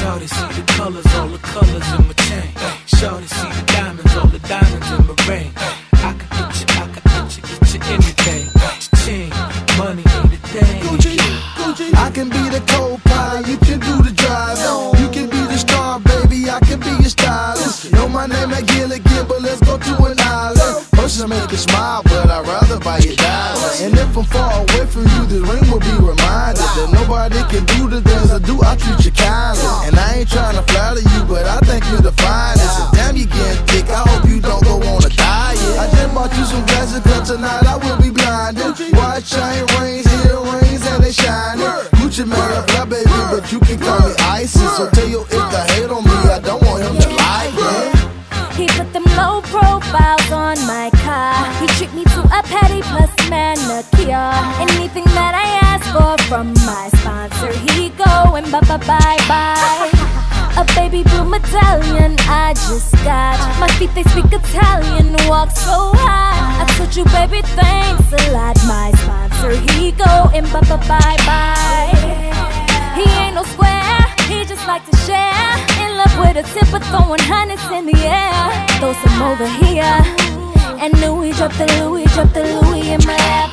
Shawty see the colors, all the colors in my chain. Shawty see the diamonds, all the diamonds in my ring. I can get you anything. Ching, money ain't a thing. Gucci, I can be the co-pilot, you can do the driving. You can be the star, baby, I can be your stylist. Know my name at Gilligan, but let's go to an island. First I make you smile, but I'd rather buy you diamonds. And if I'm far away from you, this ring will be reminded that nobody can do the things I do, I treat you kindly. And I ain't trying to flatter you, but I think you're the finest. And damn, you getting thick, I hope you don't go on a diet. I just bought you some glasses, cause tonight I will be blinded. Watch chain rings, earrings, and they shining. Gucci man, a fly baby, but you can call me ISIS. So tell your if to hate on me, I don't want him to like me. He put them low profiles on my car. He treat me to a pedicure, manicure. Anything that I ask for from my sponsor, he go and bye-bye. A baby blue medallion I just got. My feet, they speak Italian, walk so high. I told you, baby, thanks a lot. My sponsor, he go and bye-bye. He ain't no square, he just like to share. In love with a tip of throwing hundreds in the air. Throw some over here. And Louis, drop the Louis, drop the Louis in my lap.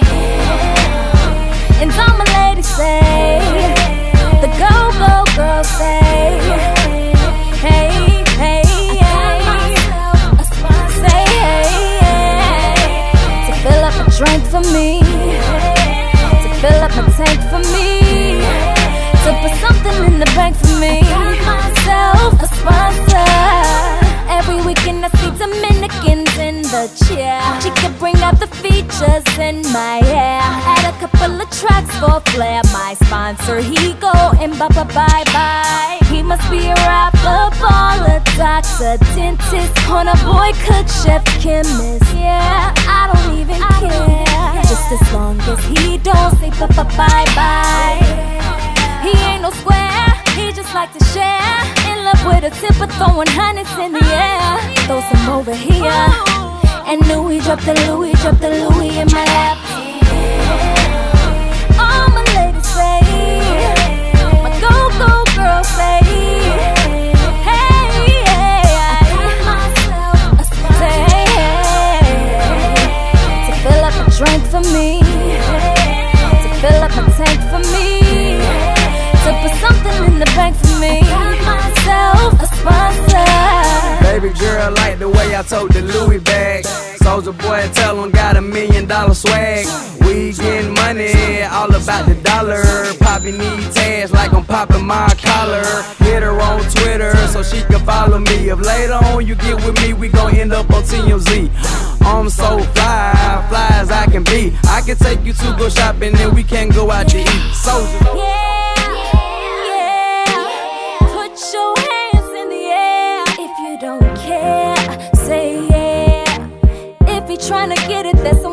And all my ladies say, the go-go girls say, hey, hey, hey. Say hey, to fill up a drink for me, to fill up my tank for me, to put something in the bank for me. Myself a sponsor. Every weekend I see Dominicans in the chair. She could bring out the features in my hair. Add a couple of tracks for flair. My sponsor, he go and bye-bye. He must be a rapper, baller, doctor, dentist, corner boy, cook, chef, chemist. Yeah, I don't even care, just as long as he don't say bye-bye. He ain't no square, he just like to share. In love with a tip of throwing hundreds in the air. Throw some over here. And Louis, drop the Louis, drop the Louis in my lap. All my ladies say, my go-go girls say, hey, hey, say, hey, to fill up a drink for me, to fill up my tank for me, to put something in the bank for me. Myself a sponsor. Baby girl like the way I tote the Louis bag. Soulja Boy tell him got $1 million swag. We getting money, all about the dollar. Poppy need tags like I'm popping my collar. Hit her on Twitter so she can follow me. If later on you get with me, we gon' end up on TMZ. I'm so fly, fly as I can be. I can take you to go shopping and we can go out to eat. Soulja. Yeah. Your hands in the air. If you don't care, say yeah. If you're trying to get it, that's